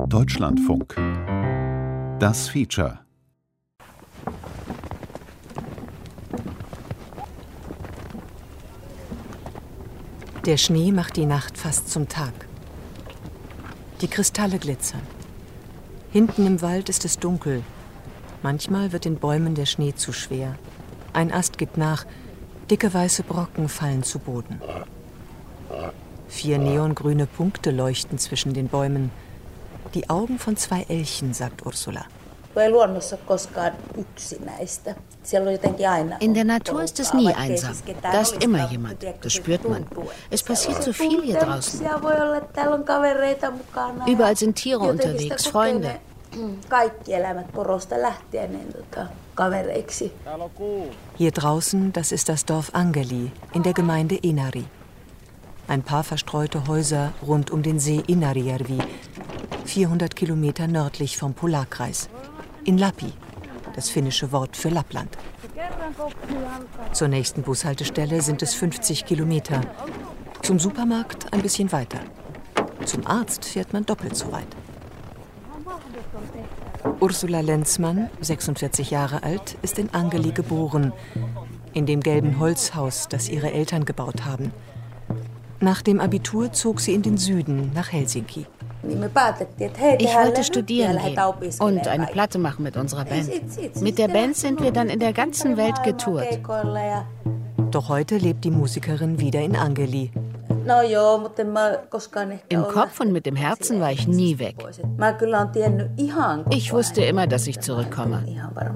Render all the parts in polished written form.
Deutschlandfunk. Das Feature. Der Schnee macht die Nacht fast zum Tag. Die Kristalle glitzern. Hinten im Wald ist es dunkel. Manchmal wird den Bäumen der Schnee zu schwer. Ein Ast gibt nach. Dicke weiße Brocken fallen zu Boden. 4 neongrüne Punkte leuchten zwischen den Bäumen. Die Augen von 2 Elchen, sagt Ursula. In der Natur ist es nie einsam. Da ist immer jemand. Das spürt man. Es passiert so viel hier draußen. Überall sind Tiere unterwegs, Freunde. Hier draußen, das ist das Dorf Angeli in der Gemeinde Inari. Ein paar verstreute Häuser rund um den See Inarijärvi, 400 Kilometer nördlich vom Polarkreis. In Lappi, das finnische Wort für Lappland. Zur nächsten Bushaltestelle sind es 50 Kilometer. Zum Supermarkt ein bisschen weiter. Zum Arzt fährt man doppelt so weit. Ursula Lenzmann, 46 Jahre alt, ist in Angeli geboren, in dem gelben Holzhaus, das ihre Eltern gebaut haben. Nach dem Abitur zog sie in den Süden, nach Helsinki. Ich wollte studieren gehen und eine Platte machen mit unserer Band. Mit der Band sind wir dann in der ganzen Welt getourt. Doch heute lebt die Musikerin wieder in Angeli. Im Kopf und mit dem Herzen war ich nie weg. Ich wusste immer, dass ich zurückkomme.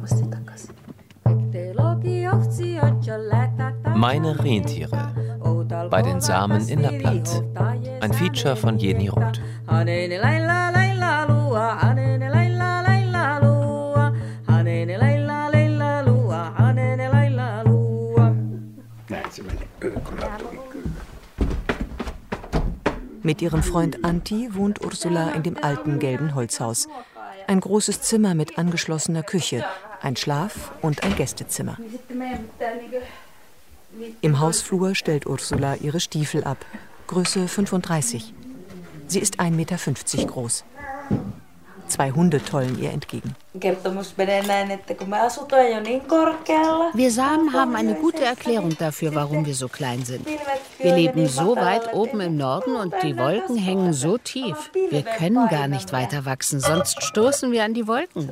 Meine Rentiere. Bei den Samen in Lappland. Ein Feature von Jenny Roth. Mit ihrem Freund Antti wohnt Ursula in dem alten gelben Holzhaus. Ein großes Zimmer mit angeschlossener Küche, ein Schlaf- und ein Gästezimmer. Im Hausflur stellt Ursula ihre Stiefel ab, Größe 35. Sie ist 1,50 Meter groß. 2 Hunde tollen ihr entgegen. Wir Samen haben eine gute Erklärung dafür, warum wir so klein sind. Wir leben so weit oben im Norden und die Wolken hängen so tief. Wir können gar nicht weiter wachsen, sonst stoßen wir an die Wolken.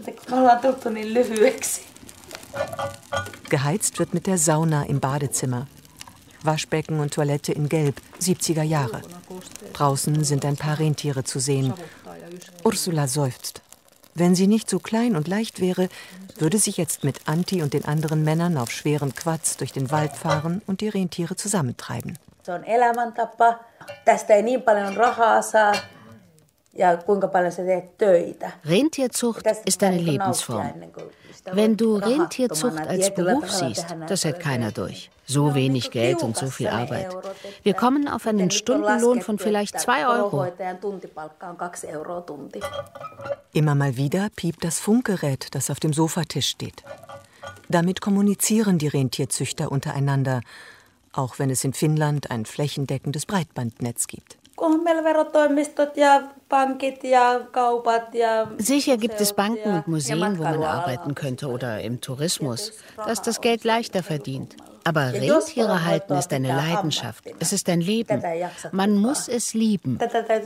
Geheizt wird mit der Sauna im Badezimmer. Waschbecken und Toilette in Gelb, 70er Jahre. Draußen sind ein paar Rentiere zu sehen. Ursula seufzt. Wenn sie nicht so klein und leicht wäre, würde sie jetzt mit Antti und den anderen Männern auf schweren Quads durch den Wald fahren und die Rentiere zusammentreiben. Rentierzucht ist eine Lebensform. Wenn du Rentierzucht als Beruf siehst, das hält keiner durch. So wenig Geld und so viel Arbeit. Wir kommen auf einen Stundenlohn von vielleicht 2 Euro. Immer mal wieder piept das Funkgerät, das auf dem Sofatisch steht. Damit kommunizieren die Rentierzüchter untereinander, auch wenn es in Finnland ein flächendeckendes Breitbandnetz gibt. Sicher gibt es Banken und Museen, wo man arbeiten könnte, oder im Tourismus, dass das Geld leichter verdient. Aber Rentiere halten ist eine Leidenschaft. Es ist ein Leben. Man muss es lieben.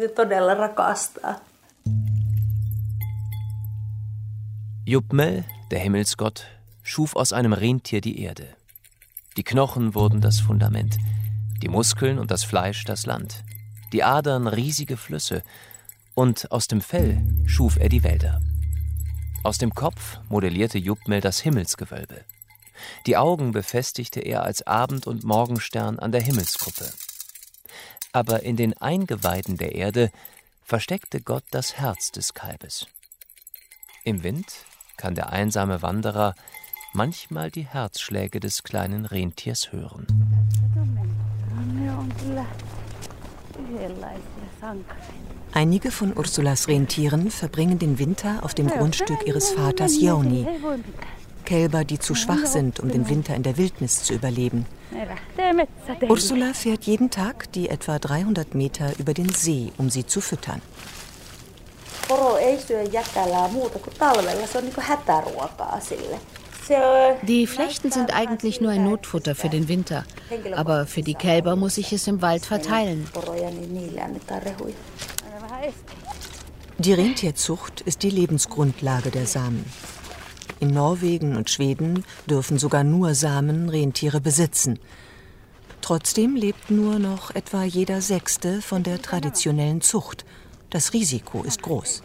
Jupmel, der Himmelsgott, schuf aus einem Rentier die Erde. Die Knochen wurden das Fundament, die Muskeln und das Fleisch das Land, die Adern riesige Flüsse, und aus dem Fell schuf er die Wälder. Aus dem Kopf modellierte Jupmel das Himmelsgewölbe. Die Augen befestigte er als Abend- und Morgenstern an der Himmelskuppe. Aber in den Eingeweiden der Erde versteckte Gott das Herz des Kalbes. Im Wind kann der einsame Wanderer manchmal die Herzschläge des kleinen Rentiers hören. Einige von Ursulas Rentieren verbringen den Winter auf dem Grundstück ihres Vaters Jouni. Kälber, die zu schwach sind, um den Winter in der Wildnis zu überleben. Ursula fährt jeden Tag die etwa 300 Meter über den See, um sie zu füttern. Die Flechten sind eigentlich nur ein Notfutter für den Winter, aber für die Kälber muss ich es im Wald verteilen. Die Rentierzucht ist die Lebensgrundlage der Samen. In Norwegen und Schweden dürfen sogar nur Samen Rentiere besitzen. Trotzdem lebt nur noch etwa jeder Sechste von der traditionellen Zucht. Das Risiko ist groß.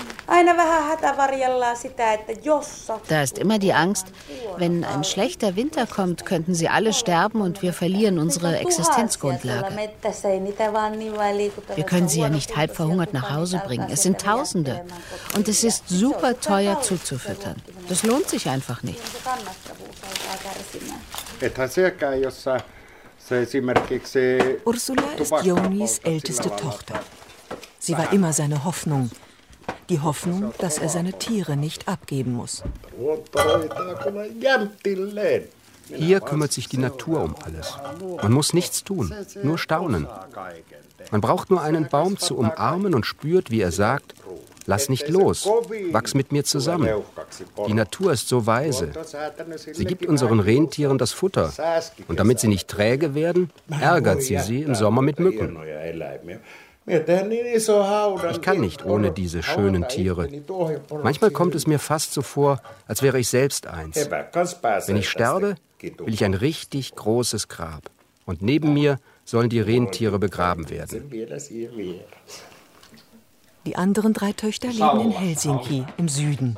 Da ist immer die Angst, wenn ein schlechter Winter kommt, könnten sie alle sterben und wir verlieren unsere Existenzgrundlage. Wir können sie ja nicht halb verhungert nach Hause bringen. Es sind Tausende. Und es ist super teuer zuzufüttern. Das lohnt sich einfach nicht. Ursula ist Jonis älteste Tochter. Sie war immer seine Hoffnung. Die Hoffnung, dass er seine Tiere nicht abgeben muss. Hier kümmert sich die Natur um alles. Man muss nichts tun, nur staunen. Man braucht nur einen Baum zu umarmen und spürt, wie er sagt, lass nicht los, wachs mit mir zusammen. Die Natur ist so weise. Sie gibt unseren Rentieren das Futter. Und damit sie nicht träge werden, ärgert sie im Sommer mit Mücken. Ich kann nicht ohne diese schönen Tiere. Manchmal kommt es mir fast so vor, als wäre ich selbst eins. Wenn ich sterbe, will ich ein richtig großes Grab. Und neben mir sollen die Rentiere begraben werden. Die anderen 3 Töchter leben in Helsinki im Süden.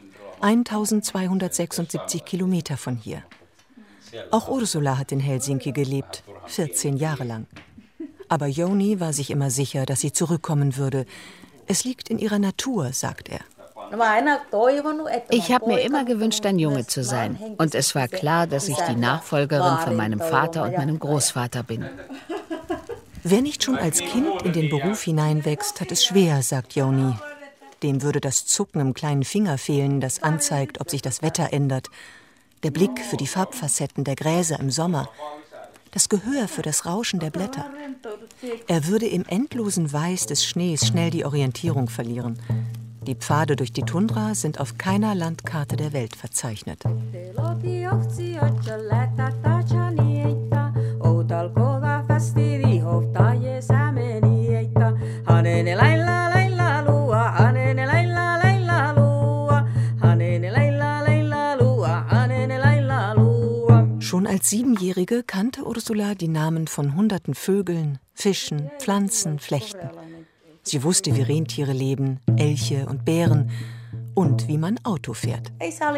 1276 Kilometer von hier. Auch Ursula hat in Helsinki gelebt, 14 Jahre lang. Aber Joni war sich immer sicher, dass sie zurückkommen würde. Es liegt in ihrer Natur, sagt er. Ich habe mir immer gewünscht, ein Junge zu sein. Und es war klar, dass ich die Nachfolgerin von meinem Vater und meinem Großvater bin. Wer nicht schon als Kind in den Beruf hineinwächst, hat es schwer, sagt Joni. Dem würde das Zucken im kleinen Finger fehlen, das anzeigt, ob sich das Wetter ändert. Der Blick für die Farbfacetten der Gräser im Sommer. Das Gehör für das Rauschen der Blätter. Er würde im endlosen Weiß des Schnees schnell die Orientierung verlieren. Die Pfade durch die Tundra sind auf keiner Landkarte der Welt verzeichnet. Schon als 7-Jährige kannte Ursula die Namen von hunderten Vögeln, Fischen, Pflanzen, Flechten. Sie wusste, wie Rentiere leben, Elche und Bären und wie man Auto fährt.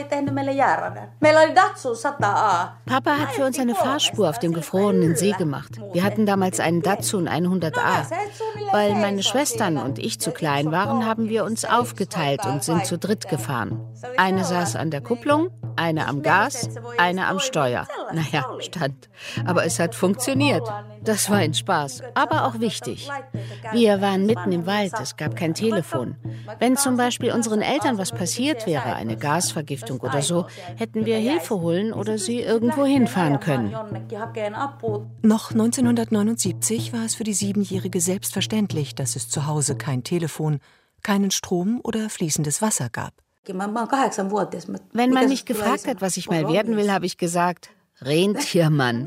Papa hat für uns eine Fahrspur auf dem gefrorenen See gemacht. Wir hatten damals einen Datsun 100A. Weil meine Schwestern und ich zu klein waren, haben wir uns aufgeteilt und sind zu dritt gefahren. Eine saß an der Kupplung, eine am Gas, eine am Steuer. Naja, stand. Aber es hat funktioniert. Das war ein Spaß, aber auch wichtig. Wir waren mitten im Wald, es gab kein Telefon. Wenn zum Beispiel unseren Eltern was passiert wäre, eine Gasvergiftung oder so, hätten wir Hilfe holen oder sie irgendwo hinfahren können. Noch 1979 war es für die 7-Jährige selbstverständlich, dass es zu Hause kein Telefon, keinen Strom oder fließendes Wasser gab. Wenn man mich gefragt hat, was ich mal werden will, habe ich gesagt, Rentiermann.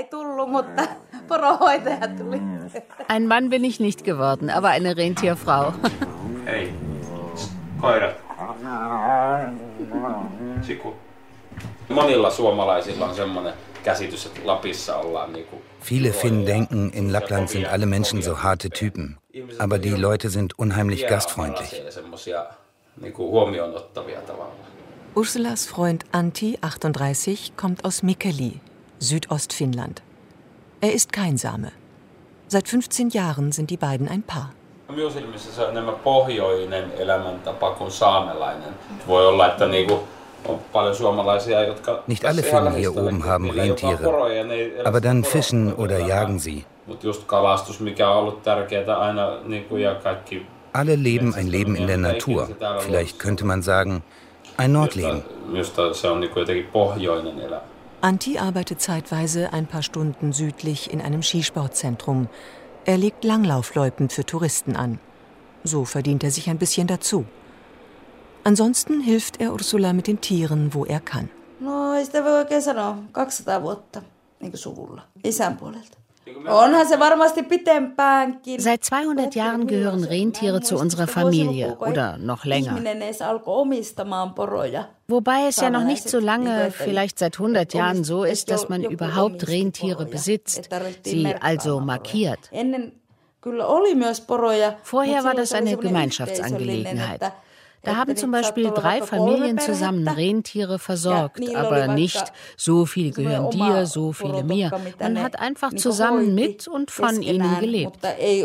Ein Mann bin ich nicht geworden, aber eine Rentierfrau. Hey, koirat. Siku. Monilla suomalaisilla on semmoinen käsitys, että Lapissa ollaan niinku. Viele Finnen denken, in Lappland sind alle Menschen so harte Typen. Aber die Leute sind unheimlich gastfreundlich. Ursulas Freund Antti, 38, kommt aus Mikkeli, Südostfinnland. Er ist kein Same. Seit 15 Jahren sind die beiden ein Paar. Minun silmissä se on enemmän pohjoinen elämäntapa kuin saamelainen. Voi olla, että on paljon suomalaisia, jotka... Nicht alle Finnen hier oben haben Rentiere, aber dann fischen oder jagen sie. Mutta just kalastus, mikä on ollut tärkeää aina, ja kaikki... Alle leben ein Leben in der Natur. Vielleicht könnte man sagen, ein Nordleben. Antti arbeitet zeitweise ein paar Stunden südlich in einem Skisportzentrum. Er legt Langlaufloipen für Touristen an. So verdient er sich ein bisschen dazu. Ansonsten hilft er Ursula mit den Tieren, wo er kann. No, ei sitä voi oikein sanoa. 200 vuotta, niin kuin suvulla, isän puolelta. Seit 200 Jahren gehören Rentiere zu unserer Familie oder noch länger. Wobei es ja noch nicht so lange, vielleicht seit 100 Jahren so ist, dass man überhaupt Rentiere besitzt, sie also markiert. Vorher war das eine Gemeinschaftsangelegenheit. Da haben zum Beispiel 3 Familien zusammen Rentiere versorgt, aber nicht, so viele gehören dir, so viele mir. Man hat einfach zusammen mit und von ihnen gelebt.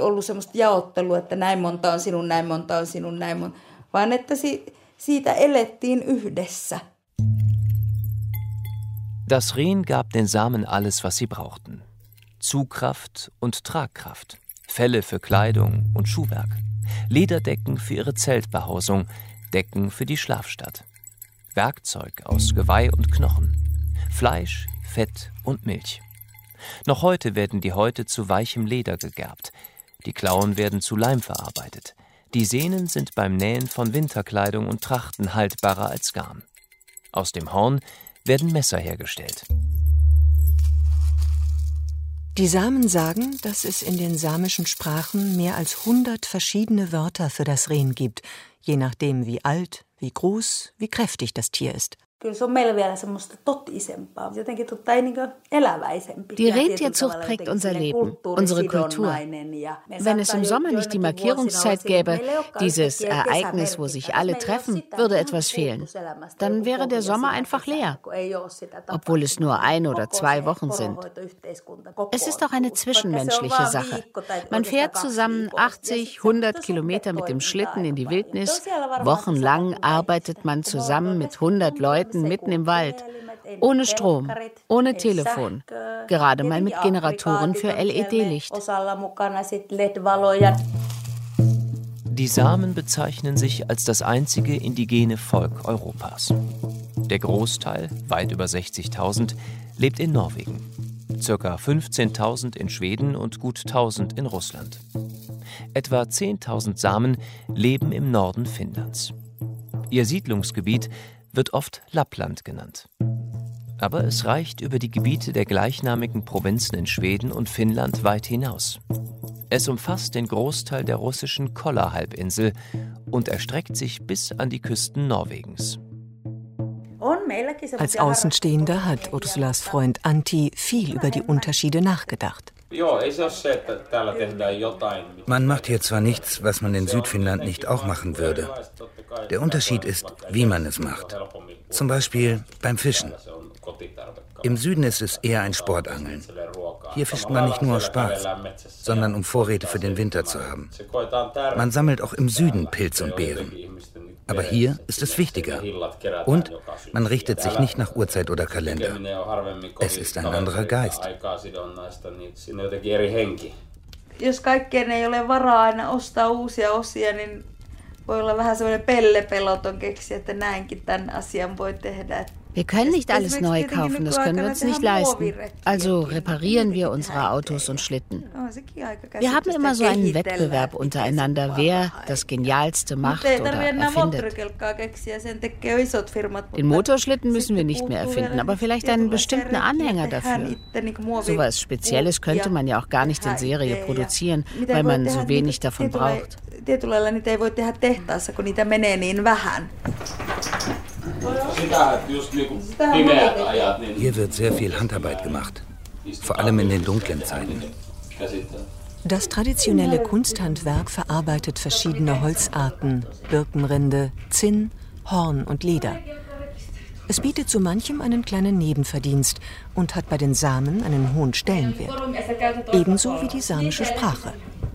Das Rehen gab den Samen alles, was sie brauchten. Zugkraft und Tragkraft, Felle für Kleidung und Schuhwerk, Lederdecken für ihre Zeltbehausung, Decken für die Schlafstatt, Werkzeug aus Geweih und Knochen, Fleisch, Fett und Milch. Noch heute werden die Häute zu weichem Leder gegerbt, die Klauen werden zu Leim verarbeitet, die Sehnen sind beim Nähen von Winterkleidung und Trachten haltbarer als Garn. Aus dem Horn werden Messer hergestellt. Die Samen sagen, dass es in den samischen Sprachen mehr als 100 verschiedene Wörter für das Rehen gibt, je nachdem wie alt, wie groß, wie kräftig das Tier ist. Die Rentierzucht prägt unser Leben, unsere Kultur. Wenn es im Sommer nicht die Markierungszeit gäbe, dieses Ereignis, wo sich alle treffen, würde etwas fehlen. Dann wäre der Sommer einfach leer, obwohl es nur 1 oder 2 Wochen sind. Es ist auch eine zwischenmenschliche Sache. Man fährt zusammen 80, 100 Kilometer mit dem Schlitten in die Wildnis. Wochenlang arbeitet man zusammen mit 100 Leuten mitten im Wald. Ohne Strom, ohne Telefon, gerade mal mit Generatoren für LED-Licht. Die Samen bezeichnen sich als das einzige indigene Volk Europas. Der Großteil, weit über 60.000, lebt in Norwegen, ca. 15.000 in Schweden und gut 1.000 in Russland. Etwa 10.000 Samen leben im Norden Finnlands. Ihr Siedlungsgebiet wird oft Lappland genannt. Aber es reicht über die Gebiete der gleichnamigen Provinzen in Schweden und Finnland weit hinaus. Es umfasst den Großteil der russischen Kolla-Halbinsel und erstreckt sich bis an die Küsten Norwegens. Als Außenstehender hat Ursulas Freund Antti viel über die Unterschiede nachgedacht. Man macht hier zwar nichts, was man in Südfinnland nicht auch machen würde. Der Unterschied ist, wie man es macht. Zum Beispiel beim Fischen. Im Süden ist es eher ein Sportangeln. Hier fischt man nicht nur aus Spaß, sondern um Vorräte für den Winter zu haben. Man sammelt auch im Süden Pilze und Beeren. Aber hier ist es wichtiger. Und man richtet sich nicht nach Uhrzeit oder Kalender. Es ist ein anderer Geist. Jos kaikkeen ei ole varaa aina ostaa uusia osia, niin voi olla vähän sellainen pellepeloton keksiä, että näinkin tämän asian voi tehdä. Wir können nicht alles neu kaufen, das können wir uns nicht leisten. Also reparieren wir unsere Autos und Schlitten. Wir haben immer so einen Wettbewerb untereinander, wer das Genialste macht oder erfindet. Den Motorschlitten müssen wir nicht mehr erfinden, aber vielleicht einen bestimmten Anhänger dafür. So etwas Spezielles könnte man ja auch gar nicht in Serie produzieren, weil man so wenig davon braucht. Hier wird sehr viel Handarbeit gemacht, vor allem in den dunklen Zeiten. Das traditionelle Kunsthandwerk verarbeitet verschiedene Holzarten, Birkenrinde, Zinn, Horn und Leder. Es bietet so manchem einen kleinen Nebenverdienst und hat bei den Samen einen hohen Stellenwert. Ebenso wie die samische Sprache.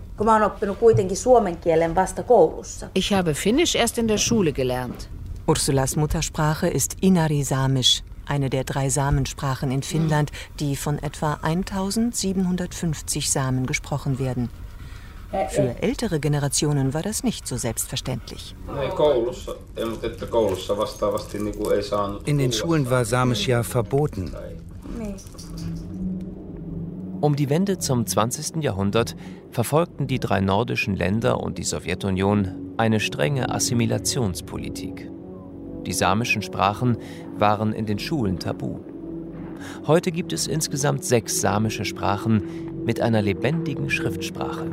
Ich habe Finnisch erst in der Schule gelernt. Ursulas Muttersprache ist Inari-Samisch, eine der 3 Samensprachen in Finnland, die von etwa 1750 Samen gesprochen werden. Für ältere Generationen war das nicht so selbstverständlich. In den Schulen war Samisch ja verboten. Um die Wende zum 20. Jahrhundert verfolgten die 3 nordischen Länder und die Sowjetunion eine strenge Assimilationspolitik. Die samischen Sprachen waren in den Schulen tabu. Heute gibt es insgesamt 6 samische Sprachen mit einer lebendigen Schriftsprache.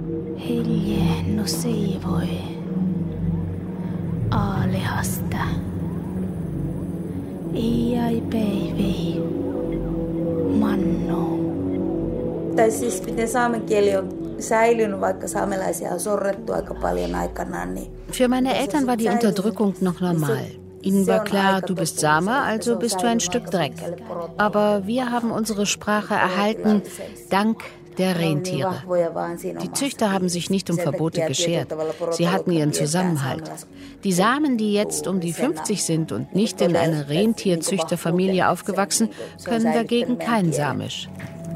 Tai siis miten saamen kieli on säilynyt, vaikka saamelaisia on sorrettu aika paljon aikanaan. Für meine Eltern war die Unterdrückung noch normal. Ihnen war klar, du bist Same, also bist du ein Stück Dreck. Aber wir haben unsere Sprache erhalten, dank der Rentiere. Die Züchter haben sich nicht um Verbote geschert. Sie hatten ihren Zusammenhalt. Die Samen, die jetzt um die 50 sind und nicht in einer Rentierzüchterfamilie aufgewachsen, können dagegen kein Samisch.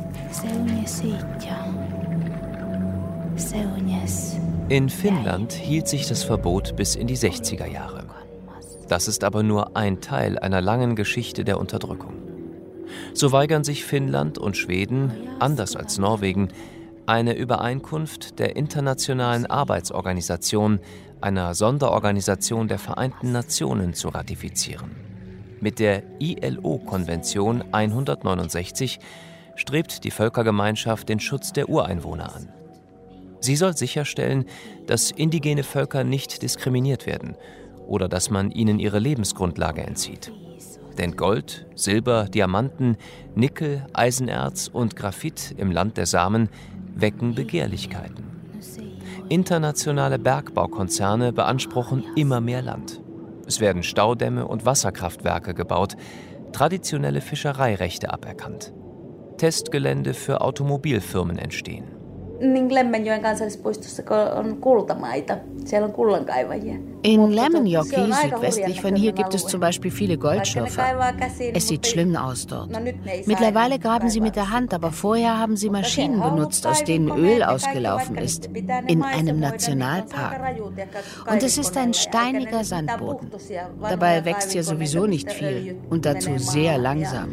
In Finnland hielt sich das Verbot bis in die 60er Jahre. Das ist aber nur ein Teil einer langen Geschichte der Unterdrückung. So weigern sich Finnland und Schweden, anders als Norwegen, eine Übereinkunft der Internationalen Arbeitsorganisation, einer Sonderorganisation der Vereinten Nationen, zu ratifizieren. Mit der ILO-Konvention 169 strebt die Völkergemeinschaft den Schutz der Ureinwohner an. Sie soll sicherstellen, dass indigene Völker nicht diskriminiert werden oder dass man ihnen ihre Lebensgrundlage entzieht. Denn Gold, Silber, Diamanten, Nickel, Eisenerz und Graphit im Land der Samen wecken Begehrlichkeiten. Internationale Bergbaukonzerne beanspruchen immer mehr Land. Es werden Staudämme und Wasserkraftwerke gebaut, traditionelle Fischereirechte aberkannt. Testgelände für Automobilfirmen entstehen. In Lemmenjoki, südwestlich von hier, gibt es zum Beispiel viele Goldschürfer. Es sieht schlimm aus dort. Mittlerweile graben sie mit der Hand, aber vorher haben sie Maschinen benutzt, aus denen Öl ausgelaufen ist. In einem Nationalpark. Und es ist ein steiniger Sandboden. Dabei wächst hier sowieso nicht viel und dazu sehr langsam.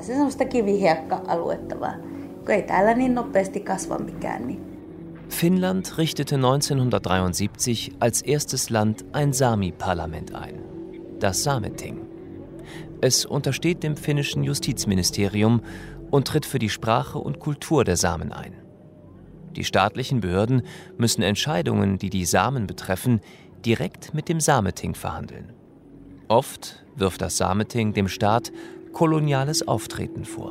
Finnland richtete 1973 als erstes Land ein Sami-Parlament ein, das Sameting. Es untersteht dem finnischen Justizministerium und tritt für die Sprache und Kultur der Samen ein. Die staatlichen Behörden müssen Entscheidungen, die die Samen betreffen, direkt mit dem Sameting verhandeln. Oft wirft das Sameting dem Staat koloniales Auftreten vor.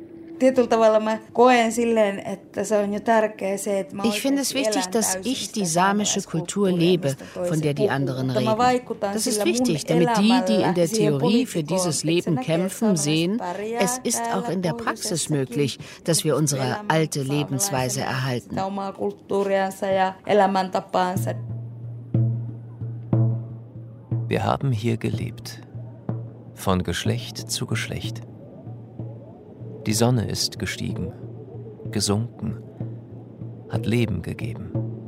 Ich finde es wichtig, dass ich die samische Kultur lebe, von der die anderen reden. Das ist wichtig, damit die in der Theorie für dieses Leben kämpfen, sehen, es ist auch in der Praxis möglich, dass wir unsere alte Lebensweise erhalten. Wir haben hier gelebt, von Geschlecht zu Geschlecht. Die Sonne ist gestiegen, gesunken, hat Leben gegeben.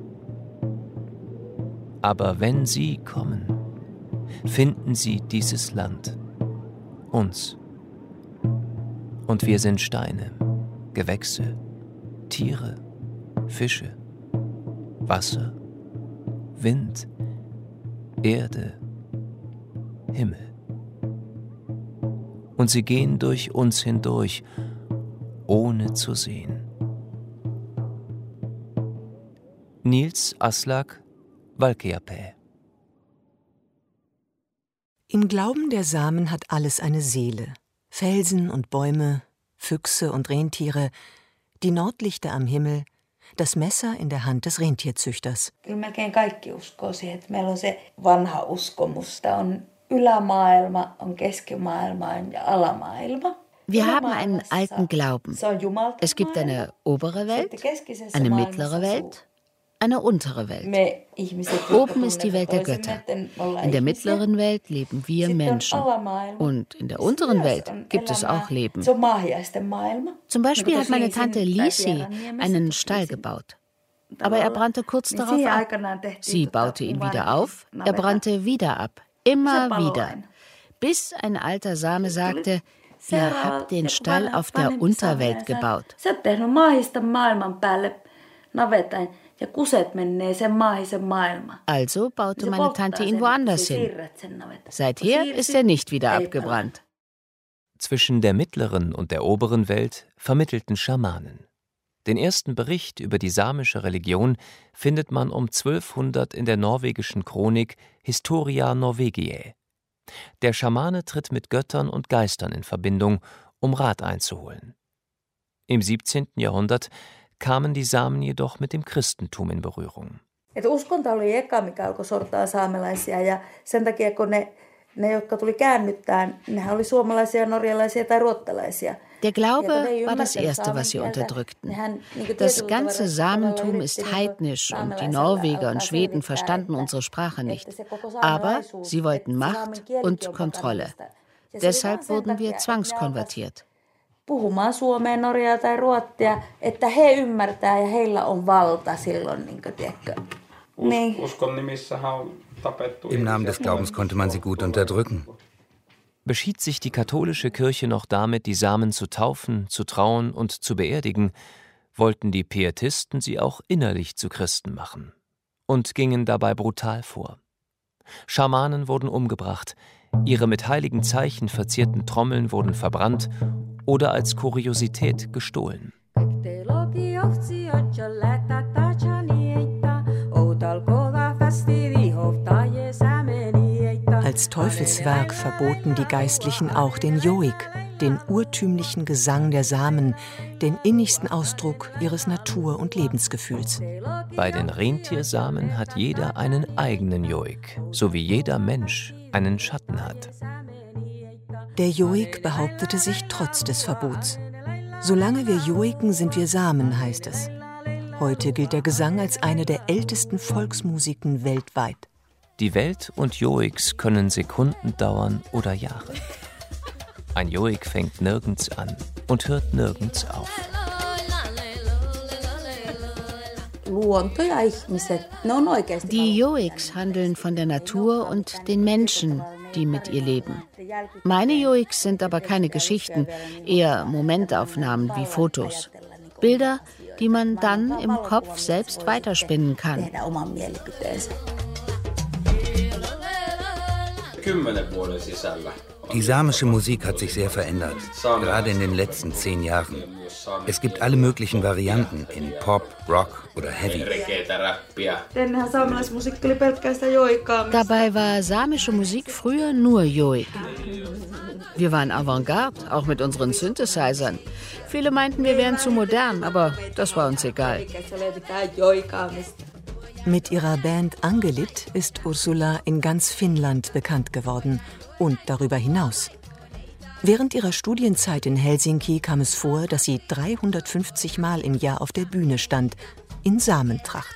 Aber wenn Sie kommen, finden Sie dieses Land, uns. Und wir sind Steine, Gewächse, Tiere, Fische, Wasser, Wind, Erde, Himmel. Und sie gehen durch uns hindurch, ohne zu sehen. Nils Aslak, Valkeapää. Im Glauben der Samen hat alles eine Seele. Felsen und Bäume, Füchse und Rentiere, die Nordlichter am Himmel, das Messer in der Hand des Rentierzüchters. Kyllä melkein kaikki uskoo siihen, että meillä on se vanha uskomus. Tämä on Ylämaailma, on keskimaailma ja alamaailma. Wir haben einen alten Glauben. Es gibt eine obere Welt, eine mittlere Welt, eine untere Welt. Oben ist die Welt der Götter. In der mittleren Welt leben wir Menschen. Und in der unteren Welt gibt es auch Leben. Zum Beispiel hat meine Tante Lisi einen Stall gebaut. Aber er brannte kurz darauf ab. Sie baute ihn wieder auf, er brannte wieder ab. Immer wieder. Bis ein alter Same sagte, Ihr habt den Stall auf der Unterwelt gebaut. Also baute meine Tante ihn woanders hin. Seither ist er nicht wieder abgebrannt. Zwischen der mittleren und der oberen Welt vermittelten Schamanen. Den ersten Bericht über die samische Religion findet man um 1200 in der norwegischen Chronik Historia Norvegiae. Der Schamane tritt mit Göttern und Geistern in Verbindung, um Rat einzuholen. Im 17. Jahrhundert kamen die Samen jedoch mit dem Christentum in Berührung. Uskonto oli eka, mikä alkoi sortaa saamelaisia, ja sen takia, kun ne jotka tuli käännyttään, nehän oli suomalaisia, norjalaisia tai ruottalaisia. Der Glaube war das Erste, was sie unterdrückten. Das ganze Samentum ist heidnisch und die Norweger und Schweden verstanden unsere Sprache nicht. Aber sie wollten Macht und Kontrolle. Deshalb wurden wir zwangskonvertiert. Puhumaan suomea, norjaa tai ruottia, että he ymmärtää ja heillä on valta silloin, niin kuin tiedätkö. Uskon nimissähän on tapettu. Im Namen des Glaubens konnte man sie gut unterdrücken. Beschied sich die katholische Kirche noch damit, die Samen zu taufen, zu trauen und zu beerdigen, wollten die Pietisten sie auch innerlich zu Christen machen und gingen dabei brutal vor. Schamanen wurden umgebracht, ihre mit heiligen Zeichen verzierten Trommeln wurden verbrannt oder als Kuriosität gestohlen. Als Teufelswerk verboten die Geistlichen auch den Joik, den urtümlichen Gesang der Samen, den innigsten Ausdruck ihres Natur- und Lebensgefühls. Bei den Rentiersamen hat jeder einen eigenen Joik, so wie jeder Mensch einen Schatten hat. Der Joik behauptete sich trotz des Verbots. Solange wir joiken, sind wir Samen, heißt es. Heute gilt der Gesang als eine der ältesten Volksmusiken weltweit. Die Welt und Joiks können Sekunden dauern oder Jahre. Ein Joik fängt nirgends an und hört nirgends auf. Die Joiks handeln von der Natur und den Menschen, die mit ihr leben. Meine Joiks sind aber keine Geschichten, eher Momentaufnahmen wie Fotos. Bilder, die man dann im Kopf selbst weiterspinnen kann. Die samische Musik hat sich sehr verändert, gerade in den letzten 10 Jahren. Es gibt alle möglichen Varianten in Pop, Rock oder Heavy. Dabei war samische Musik früher nur Joik. Wir waren Avantgarde, auch mit unseren Synthesizern. Viele meinten, wir wären zu modern, aber das war uns egal. Mit ihrer Band Angelit ist Ursula in ganz Finnland bekannt geworden und darüber hinaus. Während ihrer Studienzeit in Helsinki kam es vor, dass sie 350 Mal im Jahr auf der Bühne stand, in Samentracht.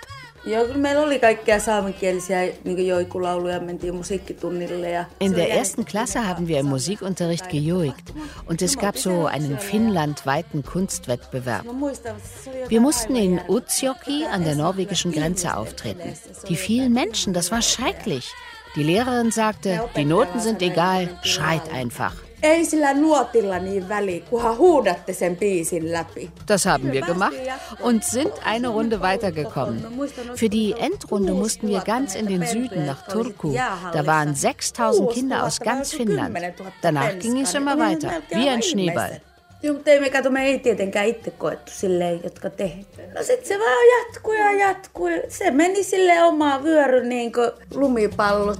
In der ersten Klasse haben wir im Musikunterricht gejoikt und es gab so einen finnlandweiten Kunstwettbewerb. Wir mussten in Utsjoki an der norwegischen Grenze auftreten. Die vielen Menschen, das war schrecklich. Die Lehrerin sagte, die Noten sind egal, schreit einfach. Das haben wir gemacht und sind eine Runde weitergekommen. Für die Endrunde mussten wir ganz in den Süden nach Turku. Da waren 6000 Kinder aus ganz Finnland. Danach ging es immer weiter, wie ein Schneeball. Me ei tietenkään itse koettu silleen, jotka tehdään. No sit se vaan jatkuu ja jatkuu. Se meni silleen omaan vyöryyn niin kuin lumipallot.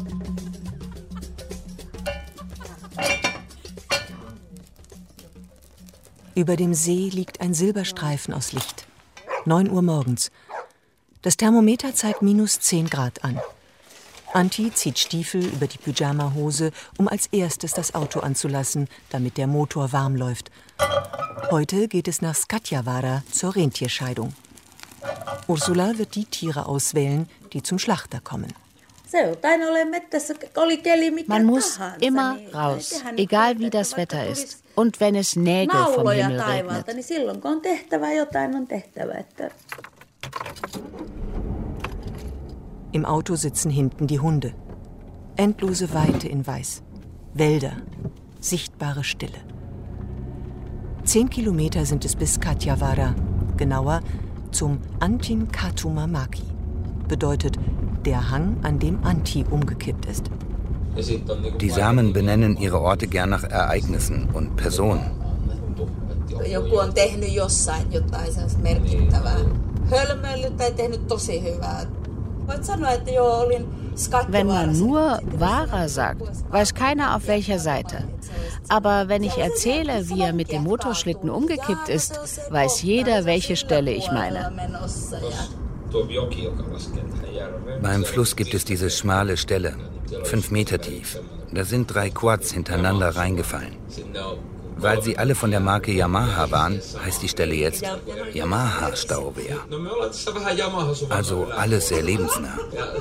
Über dem See liegt ein Silberstreifen aus Licht. 9 Uhr morgens. Das Thermometer zeigt -10 Grad an. Antti zieht Stiefel über die Pyjamahose, um als erstes das Auto anzulassen, damit der Motor warm läuft. Heute geht es nach Skatjavaara zur Rentierscheidung. Ursula wird die Tiere auswählen, die zum Schlachter kommen. Man muss immer raus, egal wie das Wetter ist. Und wenn es Nägel vom Himmel regnet. Im Auto sitzen hinten die Hunde. Endlose Weite in Weiß. Wälder. Sichtbare Stille. 10 Kilometer sind es bis Katjawara, genauer zum Antin Katumamaki. Bedeutet der Hang, an dem Antti umgekippt ist. Die Samen benennen ihre Orte gern nach Ereignissen und Personen. Joku on tehnyt jossain jotain sellaista merkittävää. Hölmöillyt tai tehnyt tosi hyvää. Voit sanoa, että joo, olin Wenn man nur Vara sagt, weiß keiner auf welcher Seite. Aber wenn ich erzähle, wie er mit dem Motorschlitten umgekippt ist, weiß jeder, welche Stelle ich meine. Beim Fluss gibt es diese schmale Stelle, 5 Meter tief. Da sind 3 Quads hintereinander reingefallen. Weil sie alle von der Marke Yamaha waren, heißt die Stelle jetzt Yamaha-Stauwehr. Also alles sehr lebensnah.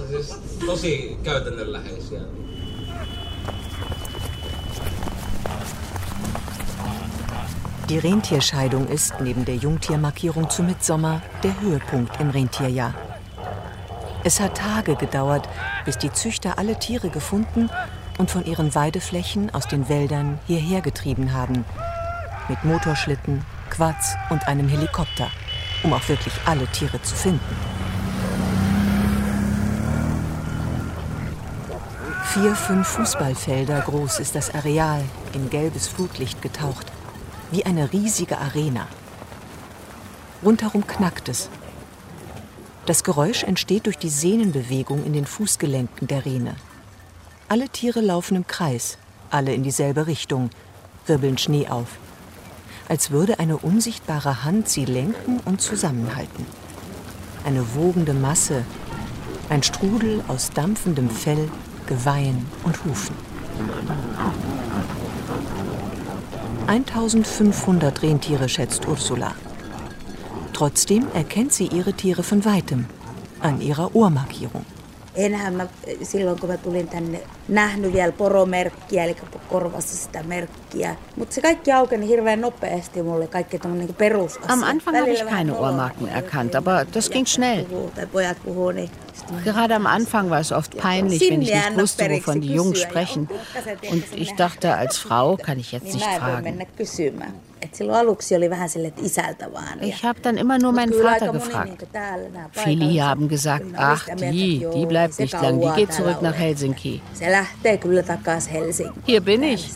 Die Rentierscheidung ist neben der Jungtiermarkierung zu Mittsommer der Höhepunkt im Rentierjahr. Es hat Tage gedauert, bis die Züchter alle Tiere gefunden und von ihren Weideflächen aus den Wäldern hierher getrieben haben. Mit Motorschlitten, Quads und einem Helikopter, um auch wirklich alle Tiere zu finden. 4-5 Fußballfelder groß ist das Areal, in gelbes Flutlicht getaucht, wie eine riesige Arena. Rundherum knackt es. Das Geräusch entsteht durch die Sehnenbewegung in den Fußgelenken der Rene. Alle Tiere laufen im Kreis, alle in dieselbe Richtung, wirbeln Schnee auf. Als würde eine unsichtbare Hand sie lenken und zusammenhalten. Eine wogende Masse, ein Strudel aus dampfendem Fell, Geweihen und Hufen. 1500 Rentiere schätzt Ursula. Trotzdem erkennt sie ihre Tiere von weitem, an ihrer Ohrmarkierung. Enhän mä silloin, kun mä tulin tänne, nähnyt vielä poromerkkiä, eli korvassa sitä merkkiä. Mutta se kaikki aukeni hirveän nopeasti mulle, kaikki tommoinen perusasiat. Am Anfang habe ich keine Ohrmarken erkannt, aber das ging schnell. Gerade am Anfang war es oft peinlich, wenn ich nicht wusste, wovon die Jungs sprechen. Und ich dachte, als Frau kann ich jetzt nicht fragen. Ich habe dann immer nur meinen Vater gefragt. Viele hier haben gesagt, ach, die bleibt nicht lang, die geht zurück nach Helsinki. Hier bin ich.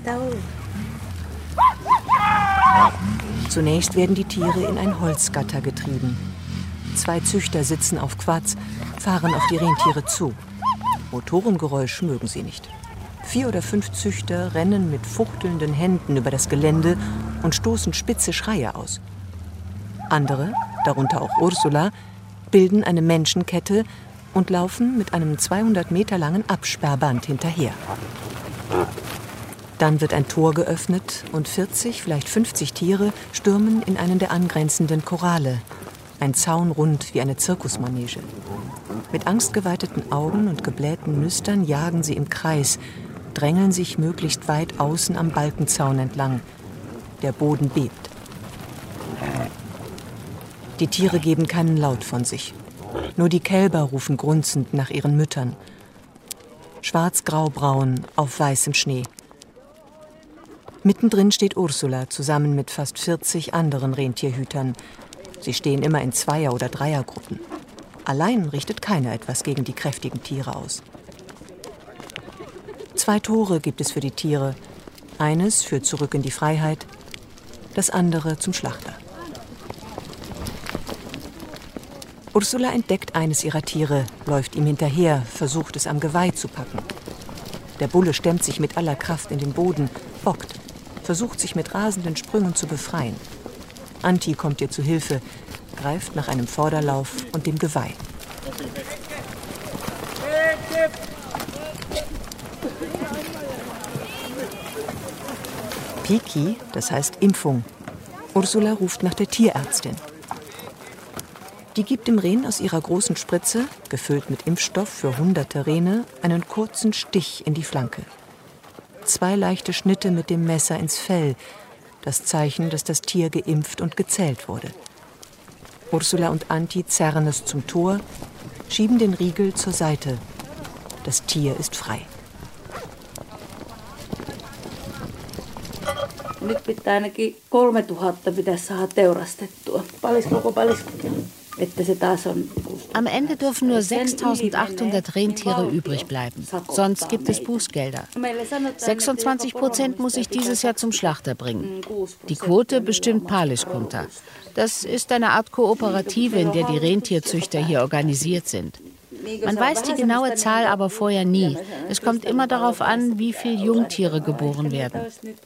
Zunächst werden die Tiere in ein Holzgatter getrieben. 2 Züchter sitzen auf Quads, fahren auf die Rentiere zu. Motorengeräusch mögen sie nicht. 4 oder 5 Züchter rennen mit fuchtelnden Händen über das Gelände und stoßen spitze Schreie aus. Andere, darunter auch Ursula, bilden eine Menschenkette und laufen mit einem 200 Meter langen Absperrband hinterher. Dann wird ein Tor geöffnet und 40, vielleicht 50 Tiere stürmen in einen der angrenzenden Korale. Ein Zaun rund wie eine Zirkusmanege. Mit angstgeweiteten Augen und geblähten Nüstern jagen sie im Kreis, drängeln sich möglichst weit außen am Balkenzaun entlang. Der Boden bebt. Die Tiere geben keinen Laut von sich. Nur die Kälber rufen grunzend nach ihren Müttern. Schwarz-grau-braun auf weißem Schnee. Mittendrin steht Ursula zusammen mit fast 40 anderen Rentierhütern. Sie stehen immer in Zweier- oder Dreiergruppen. Allein richtet keiner etwas gegen die kräftigen Tiere aus. 2 Tore gibt es für die Tiere. Eines führt zurück in die Freiheit, das andere zum Schlachter. Ursula entdeckt eines ihrer Tiere, läuft ihm hinterher, versucht es am Geweih zu packen. Der Bulle stemmt sich mit aller Kraft in den Boden, bockt, versucht sich mit rasenden Sprüngen zu befreien. Antti kommt ihr zu Hilfe, greift nach einem Vorderlauf und dem Geweih. Piki, das heißt Impfung. Ursula ruft nach der Tierärztin. Die gibt dem Ren aus ihrer großen Spritze, gefüllt mit Impfstoff für hunderte Rene, einen kurzen Stich in die Flanke. 2 leichte Schnitte mit dem Messer ins Fell, das Zeichen, dass das Tier geimpft und gezählt wurde. Ursula und Antti zerren es zum Tor, schieben den Riegel zur Seite. Das Tier ist frei. Nyt pitää ainakin 3000 pitäisi saada teurastettua. Koko paliskunta. Am Ende dürfen nur 6.800 Rentiere übrig bleiben. Sonst gibt es Bußgelder. 26% muss ich dieses Jahr zum Schlachter bringen. Die Quote bestimmt Paliskunta. Das ist eine Art Kooperative, in der die Rentierzüchter hier organisiert sind. Man weiß die genaue Zahl aber vorher nie. Es kommt immer darauf an, wie viele Jungtiere geboren werden.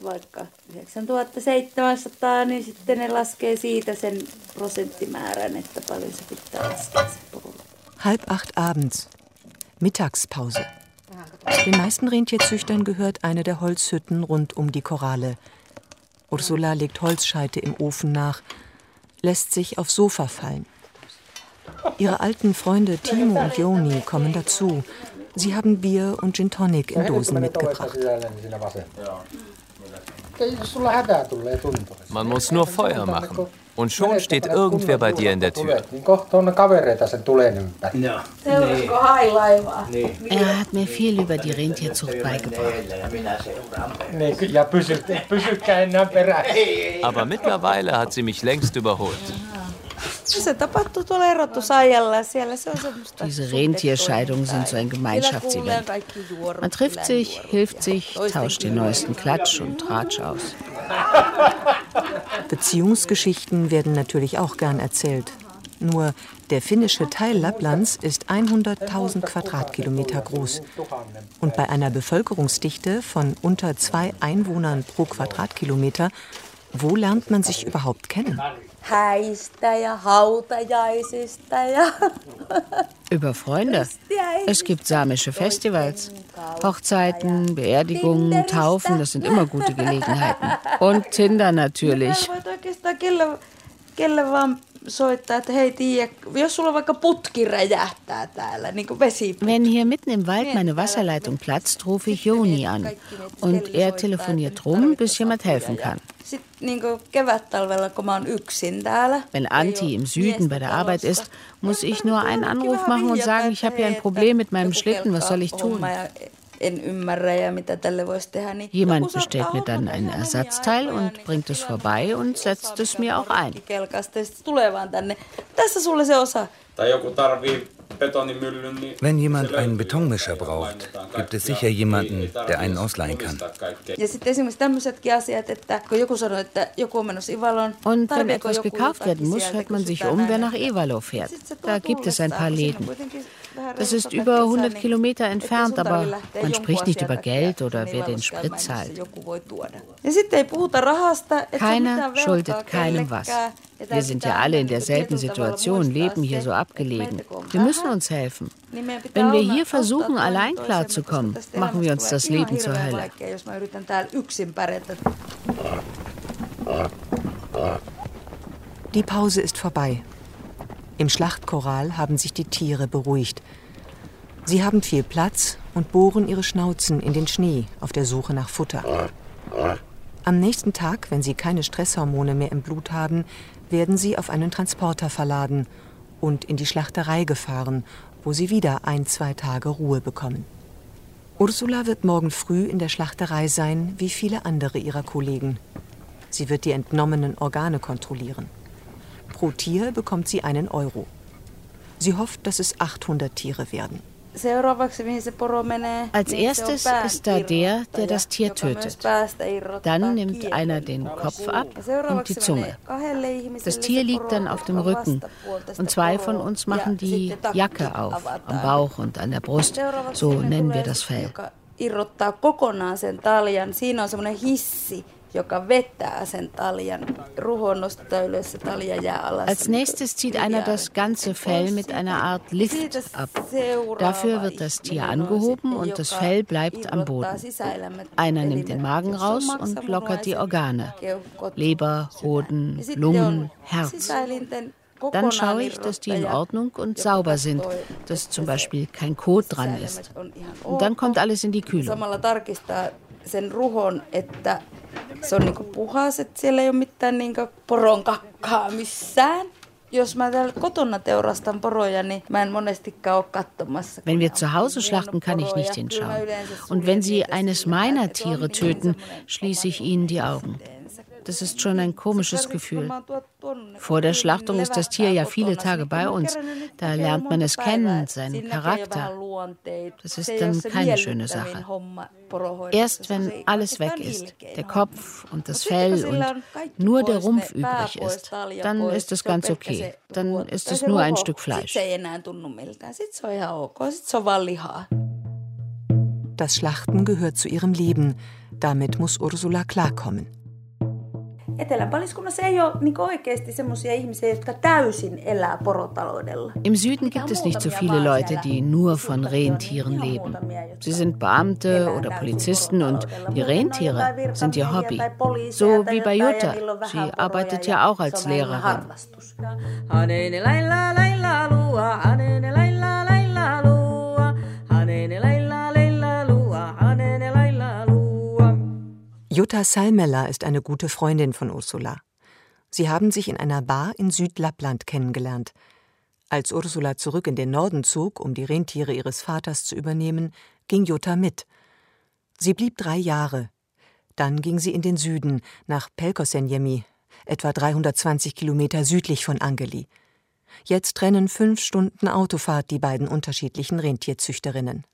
9.700, niin sitten ne laskee siitä sen prosenttimäärän, että paljon se pitää laskea. 7:30 abends. Mittagspause. Den meisten Rentierzüchtern gehört eine der Holzhütten rund um die Koralle. Ursula legt Holzscheite im Ofen nach, lässt sich aufs Sofa fallen. Ihre alten Freunde Timo und Joni kommen dazu. Sie haben Bier und Gin Tonic in Dosen mitgebracht. Man muss nur Feuer machen. Und schon steht irgendwer bei dir in der Tür. Er hat mir viel über die Rentierzucht beigebracht. Aber mittlerweile hat sie mich längst überholt. Diese Rentierscheidungen sind so ein Gemeinschaftsevent. Man trifft sich, hilft sich, tauscht den neuesten Klatsch und Tratsch aus. Beziehungsgeschichten werden natürlich auch gern erzählt. Nur der finnische Teil Lapplands ist 100.000 Quadratkilometer groß. Und bei einer Bevölkerungsdichte von unter 2 Einwohnern pro Quadratkilometer, wo lernt man sich überhaupt kennen? Über Freunde. Es gibt samische Festivals. Hochzeiten, Beerdigungen, Taufen, das sind immer gute Gelegenheiten. Und Tinder natürlich. Wenn hier mitten im Wald meine Wasserleitung platzt, rufe ich Joni an. Und er telefoniert rum, bis jemand helfen kann. Wenn Antti im Süden bei der Arbeit ist, muss ich nur einen Anruf machen und sagen, ich habe hier ein Problem mit meinem Schlitten, was soll ich tun? Jemand bestellt mir dann ein Ersatzteil und bringt es vorbei und setzt es mir auch ein. Wenn jemand einen Betonmischer braucht, gibt es sicher jemanden, der einen ausleihen kann. Und wenn etwas gekauft werden muss, hört man sich um, wer nach Ivalo fährt. Da gibt es ein paar Läden. Das ist über 100 Kilometer entfernt, aber man spricht nicht über Geld oder wer den Sprit zahlt. Keiner schuldet keinem was. Wir sind ja alle in derselben Situation, leben hier so abgelegen. Wir müssen uns helfen. Wenn wir hier versuchen, allein klarzukommen, machen wir uns das Leben zur Hölle. Die Pause ist vorbei. Im Schlachtkorral haben sich die Tiere beruhigt. Sie haben viel Platz und bohren ihre Schnauzen in den Schnee auf der Suche nach Futter. Am nächsten Tag, wenn sie keine Stresshormone mehr im Blut haben, werden sie auf einen Transporter verladen und in die Schlachterei gefahren, wo sie wieder 1-2 Tage Ruhe bekommen. Ursula wird morgen früh in der Schlachterei sein, wie viele andere ihrer Kollegen. Sie wird die entnommenen Organe kontrollieren. Pro Tier bekommt sie einen Euro. Sie hofft, dass es 800 Tiere werden. Als erstes ist da der das Tier tötet. Dann nimmt einer den Kopf ab und die Zunge. Das Tier liegt dann auf dem Rücken und 2 von uns machen die Jacke auf, am Bauch und an der Brust. So nennen wir das Fell. Als nächstes zieht einer das ganze Fell mit einer Art Lift ab. Dafür wird das Tier angehoben und das Fell bleibt am Boden. Einer nimmt den Magen raus und lockert die Organe. Leber, Hoden, Lungen, Herz. Dann schaue ich, dass die in Ordnung und sauber sind, dass zum Beispiel kein Kot dran ist. Und dann kommt alles in die Kühlung. Sen ruhon, että se on niinku puhas, että siellä ei ole mitään niinku poron kakkaa missään. Jos mä täällä kotona teurastan poroja, niin mä en monestikaan ole katsomassa. Wenn wir zu Hause schlachten, kann ich nicht hinschauen. Und wenn sie eines meiner Tiere töten, schließe ich ihnen die Augen. Das ist schon ein komisches Gefühl. Vor der Schlachtung ist das Tier ja viele Tage bei uns. Da lernt man es kennen, seinen Charakter. Das ist dann keine schöne Sache. Erst wenn alles weg ist, der Kopf und das Fell und nur der Rumpf übrig ist, dann ist es ganz okay. Dann ist es nur ein Stück Fleisch. Das Schlachten gehört zu ihrem Leben. Damit muss Ursula klarkommen. Im Süden gibt es nicht so viele Leute, die nur von Rentieren leben. Sie sind Beamte oder Polizisten und die Rentiere sind ihr Hobby. So wie bei Jutta. Sie arbeitet ja auch als Lehrerin. Jutta Salmela ist eine gute Freundin von Ursula. Sie haben sich in einer Bar in Südlappland kennengelernt. Als Ursula zurück in den Norden zog, um die Rentiere ihres Vaters zu übernehmen, ging Jutta mit. Sie blieb 3 Jahre. Dann ging sie in den Süden, nach Pelkosenniemi, etwa 320 Kilometer südlich von Angeli. Jetzt trennen 5 Stunden Autofahrt die beiden unterschiedlichen Rentierzüchterinnen.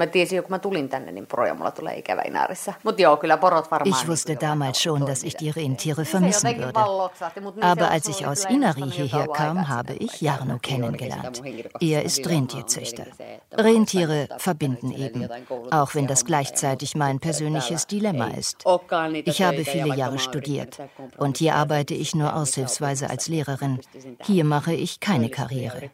Ich wusste damals schon, dass ich die Rentiere vermissen würde. Aber als ich aus Inari hierher kam, habe ich Jarno kennengelernt. Er ist Rentierzüchter. Rentiere verbinden eben, auch wenn das gleichzeitig mein persönliches Dilemma ist. Ich habe viele Jahre studiert und hier arbeite ich nur aushilfsweise als Lehrerin. Hier mache ich keine Karriere.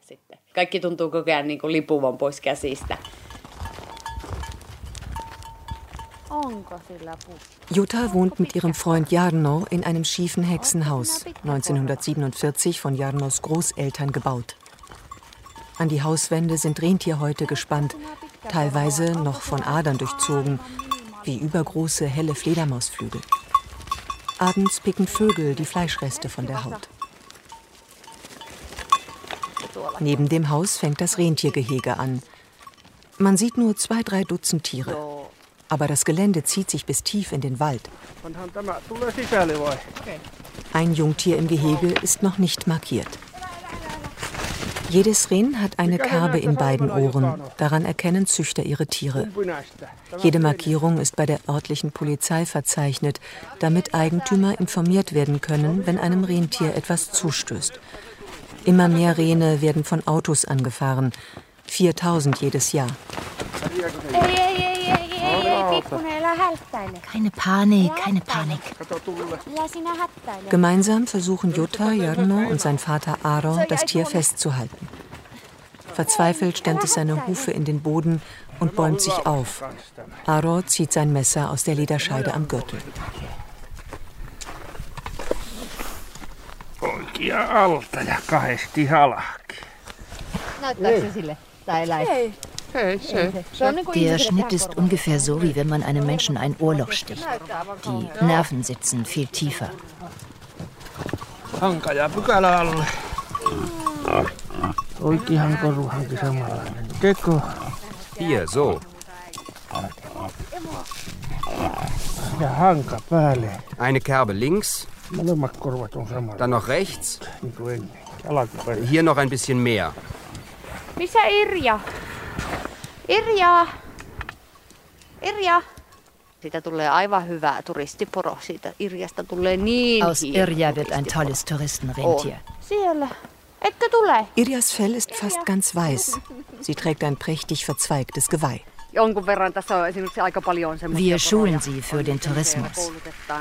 Jutta wohnt mit ihrem Freund Jarno in einem schiefen Hexenhaus, 1947 von Jarnos Großeltern gebaut. An die Hauswände sind Rentierhäute gespannt, teilweise noch von Adern durchzogen, wie übergroße helle Fledermausflügel. Abends picken Vögel die Fleischreste von der Haut. Neben dem Haus fängt das Rentiergehege an. Man sieht nur 2-3 Dutzend Tiere. Aber das Gelände zieht sich bis tief in den Wald. Ein Jungtier im Gehege ist noch nicht markiert. Jedes Ren hat eine Kerbe in beiden Ohren. Daran erkennen Züchter ihre Tiere. Jede Markierung ist bei der örtlichen Polizei verzeichnet, damit Eigentümer informiert werden können, wenn einem Rentier etwas zustößt. Immer mehr Rene werden von Autos angefahren. 4000 jedes Jahr. Keine Panik, keine Panik. Gemeinsam versuchen Jutta, Jarno und sein Vater Aro, das Tier festzuhalten. Verzweifelt stemmt es seine Hufe in den Boden und bäumt sich auf. Aro zieht sein Messer aus der Lederscheide am Gürtel. Der Schnitt ist ungefähr so, wie wenn man einem Menschen ein Ohrloch sticht. Die Nerven sitzen viel tiefer. Hier, so. Eine Kerbe links, dann noch rechts, hier noch ein bisschen mehr. Missä Irja? Irja! Irja! Siitä tulee aivan hyvä turistiporo. Siitä Irjasta tulee niin Aus Irja wird ein tolles Touristenrentier. Siellä. Etkö tule? Irjas Fell ist fast ganz weiß. Sie trägt ein prächtig verzweigtes Geweih. Jonkun verran tässä on esimerkiksi aika paljon semmoisia. Wir schulen sie für den Tourismus.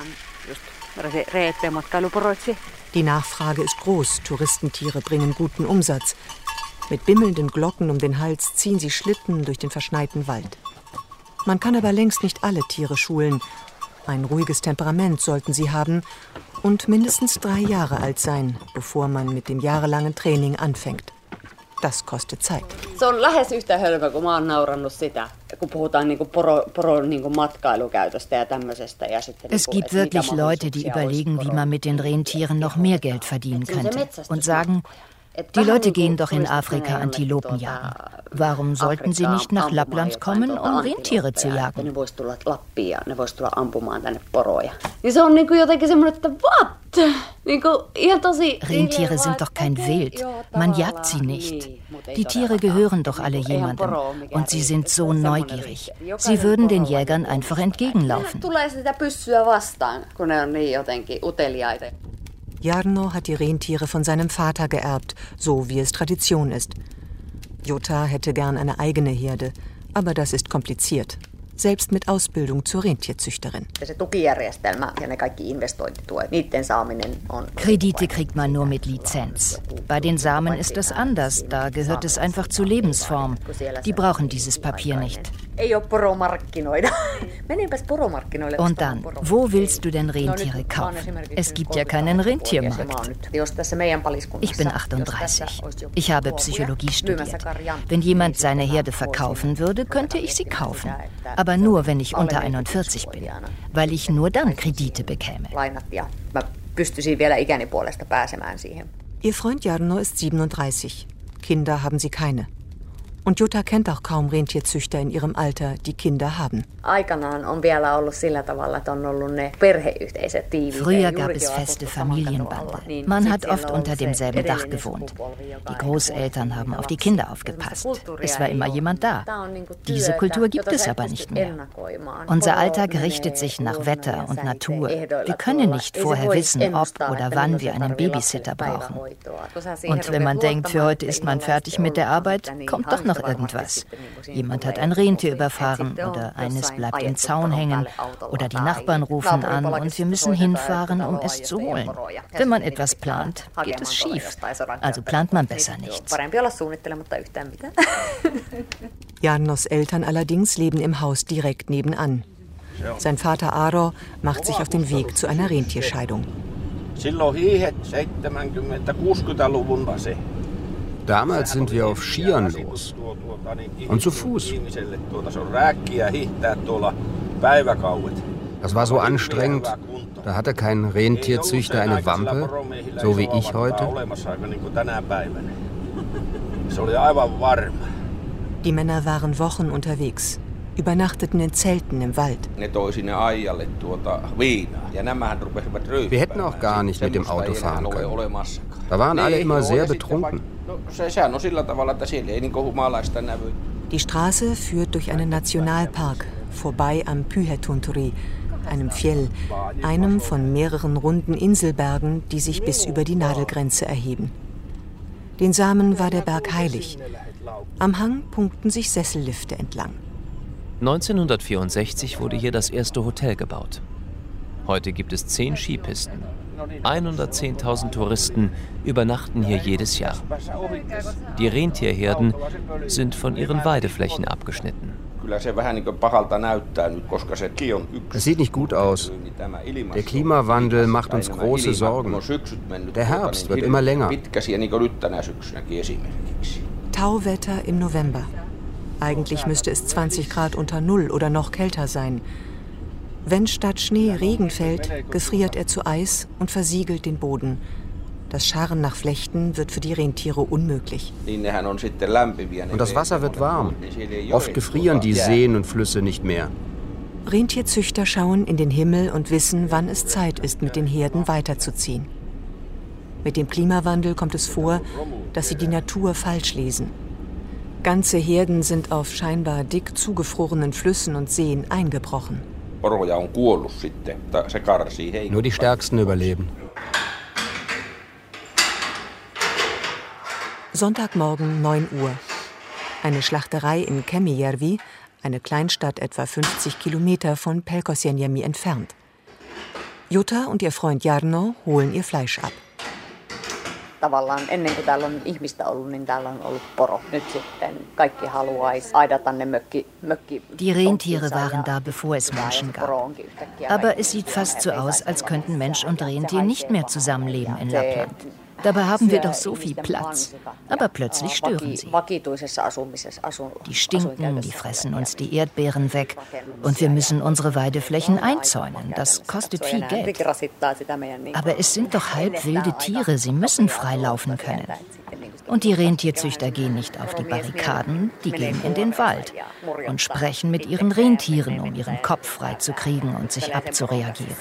Die Nachfrage ist groß. Touristentiere bringen guten Umsatz. Mit bimmelnden Glocken um den Hals ziehen sie Schlitten durch den verschneiten Wald. Man kann aber längst nicht alle Tiere schulen. Ein ruhiges Temperament sollten sie haben und mindestens 3 Jahre alt sein, bevor man mit dem jahrelangen Training anfängt. Das kostet Zeit. Se on lähes yhtä hölmö, kun mä oon naurannut sitä, kun puhutaan poron matkailukäytöstä ja tämmöisestä. Es gibt wirklich Leute, die überlegen, wie man mit den Rentieren noch mehr Geld verdienen könnte. Und sagen, Die Leute gehen doch in Afrika Antilopen jagen. Warum sollten sie nicht nach Lappland kommen, um Rentiere zu jagen? Rentiere sind doch kein Wild. Man jagt sie nicht. Die Tiere gehören doch alle jemandem. Und sie sind so neugierig. Sie würden den Jägern einfach entgegenlaufen. Jarno hat die Rentiere von seinem Vater geerbt, so wie es Tradition ist. Jutta hätte gern eine eigene Herde, aber das ist kompliziert. Selbst mit Ausbildung zur Rentierzüchterin. Kredite kriegt man nur mit Lizenz. Bei den Samen ist es anders, da gehört es einfach zur Lebensform. Die brauchen dieses Papier nicht. Und dann, wo willst du denn Rentiere kaufen? Es gibt ja keinen Rentiermarkt. Ich bin 38. Ich habe Psychologie studiert. Wenn jemand seine Herde verkaufen würde, könnte ich sie kaufen. Aber nur, wenn ich unter 41 bin, weil ich nur dann Kredite bekäme. Ihr Freund Jarno ist 37. Kinder haben sie keine. Und Jutta kennt auch kaum Rentierzüchter in ihrem Alter, die Kinder haben. Früher gab es feste Familienbande. Man hat oft unter demselben Dach gewohnt. Die Großeltern haben auf die Kinder aufgepasst. Es war immer jemand da. Diese Kultur gibt es aber nicht mehr. Unser Alltag richtet sich nach Wetter und Natur. Wir können nicht vorher wissen, ob oder wann wir einen Babysitter brauchen. Und wenn man denkt, für heute ist man fertig mit der Arbeit, kommt doch noch irgendwas. Jemand hat ein Rentier überfahren oder eines bleibt im Zaun hängen oder die Nachbarn rufen an und wir müssen hinfahren, um es zu holen. Wenn man etwas plant, geht es schief. Also plant man besser nichts. Jarnos Eltern allerdings leben im Haus direkt nebenan. Sein Vater Aro macht sich auf den Weg zu einer Rentierscheidung. Damals sind wir auf Skiern los. Und zu Fuß. Das war so anstrengend. Da hatte kein Rentierzüchter eine Wampe, so wie ich heute. Die Männer waren Wochen unterwegs, übernachteten in Zelten im Wald. Wir hätten auch gar nicht mit dem Auto fahren können. Da waren alle immer sehr betrunken. Die Straße führt durch einen Nationalpark, vorbei am Pyhätunturi, einem Fjell, einem von mehreren runden Inselbergen, die sich bis über die Nadelgrenze erheben. Den Samen war der Berg heilig. Am Hang punkten sich Sessellifte entlang. 1964 wurde hier das erste Hotel gebaut. Heute gibt es 10 Skipisten. 110.000 Touristen übernachten hier jedes Jahr. Die Rentierherden sind von ihren Weideflächen abgeschnitten. Es sieht nicht gut aus. Der Klimawandel macht uns große Sorgen. Der Herbst wird immer länger. Tauwetter im November. Eigentlich müsste es 20 Grad unter Null oder noch kälter sein. Wenn statt Schnee Regen fällt, gefriert er zu Eis und versiegelt den Boden. Das Scharren nach Flechten wird für die Rentiere unmöglich. Und das Wasser wird warm. Oft gefrieren die Seen und Flüsse nicht mehr. Rentierzüchter schauen in den Himmel und wissen, wann es Zeit ist, mit den Herden weiterzuziehen. Mit dem Klimawandel kommt es vor, dass sie die Natur falsch lesen. Ganze Herden sind auf scheinbar dick zugefrorenen Flüssen und Seen eingebrochen. Nur die Stärksten überleben. Sonntagmorgen 9 Uhr. Eine Schlachterei in Kemijärvi, eine Kleinstadt etwa 50 Kilometer von Pelkosenniemi entfernt. Jutta und ihr Freund Jarno holen ihr Fleisch ab. Tavallaan ennen kuin täällä on ihmistä ollut, niin täällä on ollut poro. Nyt sitten kaikki haluaisi aidata ne mökki. Die Rentiere waren da, bevor es Menschen gab. Aber es sieht fast so aus, als könnten Mensch und Rentier nicht mehr zusammenleben in Lappland. Dabei haben wir doch so viel Platz. Aber plötzlich stören sie. Die stinken, die fressen uns die Erdbeeren weg. Und wir müssen unsere Weideflächen einzäunen. Das kostet viel Geld. Aber es sind doch halb wilde Tiere. Sie müssen frei laufen können. Und die Rentierzüchter gehen nicht auf die Barrikaden, die gehen in den Wald und sprechen mit ihren Rentieren, um ihren Kopf frei zu kriegen und sich abzureagieren.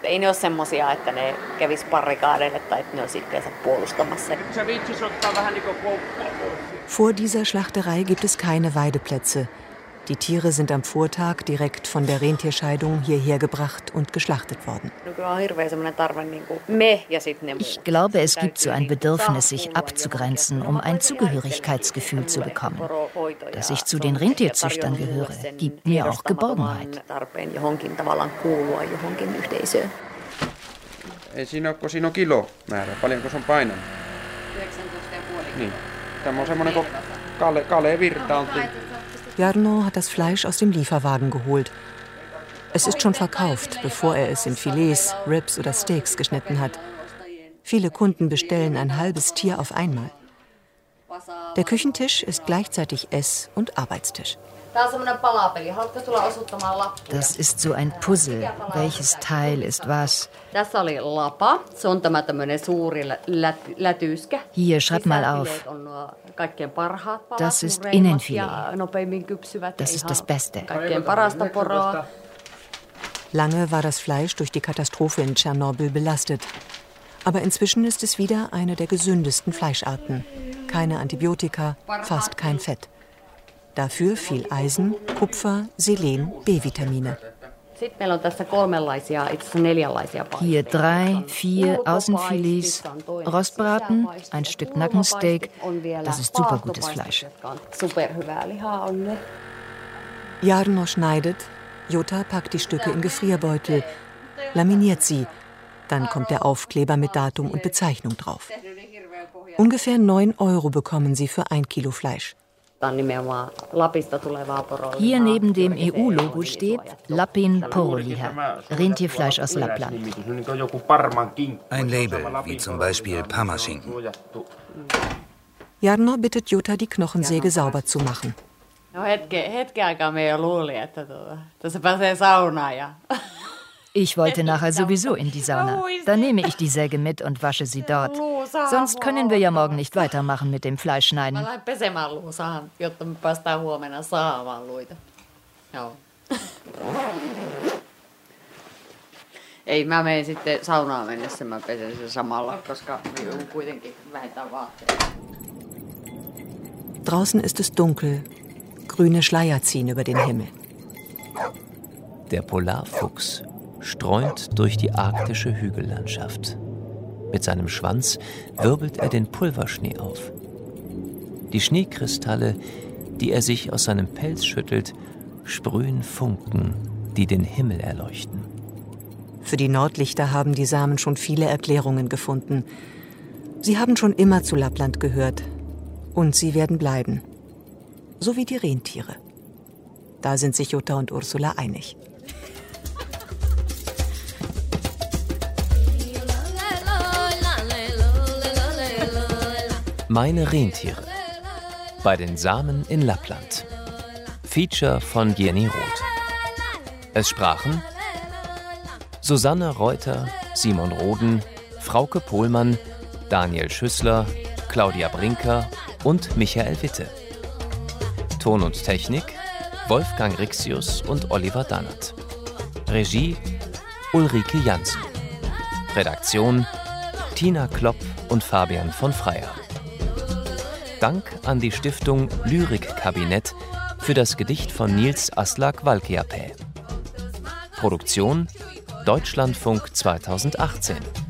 Vor dieser Schlachterei gibt es keine Weideplätze. Die Tiere sind am Vortag direkt von der Rentierscheidung hierher gebracht und geschlachtet worden. Ich glaube, es gibt so ein Bedürfnis, sich abzugrenzen, um ein Zugehörigkeitsgefühl zu bekommen. Dass ich zu den Rentierzüchtern gehöre, gibt mir auch Geborgenheit. Siinä on kilomäärä, paljonko se on painanut. 19,5 Niin. Tämä on semmoinen kuin Kale-virta. Jarno hat das Fleisch aus dem Lieferwagen geholt. Es ist schon verkauft, bevor er es in Filets, Ribs oder Steaks geschnitten hat. Viele Kunden bestellen ein halbes Tier auf einmal. Der Küchentisch ist gleichzeitig Ess- und Arbeitstisch. Das ist so ein Puzzle. Welches Teil ist was? Hier, schreib mal auf. Das ist Innenfilet. Das ist das Beste. Lange war das Fleisch durch die Katastrophe in Tschernobyl belastet. Aber inzwischen ist es wieder eine der gesündesten Fleischarten. Keine Antibiotika, fast kein Fett. Dafür viel Eisen, Kupfer, Selen, B-Vitamine. Hier 3, 4 Außenfilets, Rostbraten, ein Stück Nackensteak. Das ist super gutes Fleisch. Jarno schneidet, Jutta packt die Stücke in Gefrierbeutel, laminiert sie. Dann kommt der Aufkleber mit Datum und Bezeichnung drauf. Ungefähr 9 € bekommen sie für 1 Kilo Fleisch. Hier neben dem EU-Logo steht Lapin Poroliha, Rentierfleisch aus Lappland. Ein Label, wie zum Beispiel Parmaschinken. Jarno bittet Jutta, die Knochensäge sauber zu machen. Ich wollte nachher sowieso in die Sauna. Dann nehme ich die Säge mit und wasche sie dort. Sonst können wir ja morgen nicht weitermachen mit dem Fleischschneiden. Ei, mä menen sitten saunaan mennessä, mä pesen sen samalla, koska kuitenkin vähintään vaatteita. Draußen ist es dunkel. Grüne Schleier ziehen über den Himmel. Der Polarfuchs streunt durch die arktische Hügellandschaft. Mit seinem Schwanz wirbelt er den Pulverschnee auf. Die Schneekristalle, die er sich aus seinem Pelz schüttelt, sprühen Funken, die den Himmel erleuchten. Für die Nordlichter haben die Samen schon viele Erklärungen gefunden. Sie haben schon immer zu Lappland gehört. Und sie werden bleiben. So wie die Rentiere. Da sind sich Jutta und Ursula einig. Meine Rentiere. Bei den Samen in Lappland. Feature von Jenny Roth. Es sprachen Susanne Reuter, Simon Roden, Frauke Pohlmann, Daniel Schüssler, Claudia Brinker und Michael Witte. Ton und Technik Wolfgang Rixius und Oliver Dannert. Regie Ulrike Janssen. Redaktion Tina Klopp und Fabian von Freyer. Dank an die Stiftung Lyrikkabinett für das Gedicht von Nils Aslak Valkeapää. Produktion Deutschlandfunk 2018.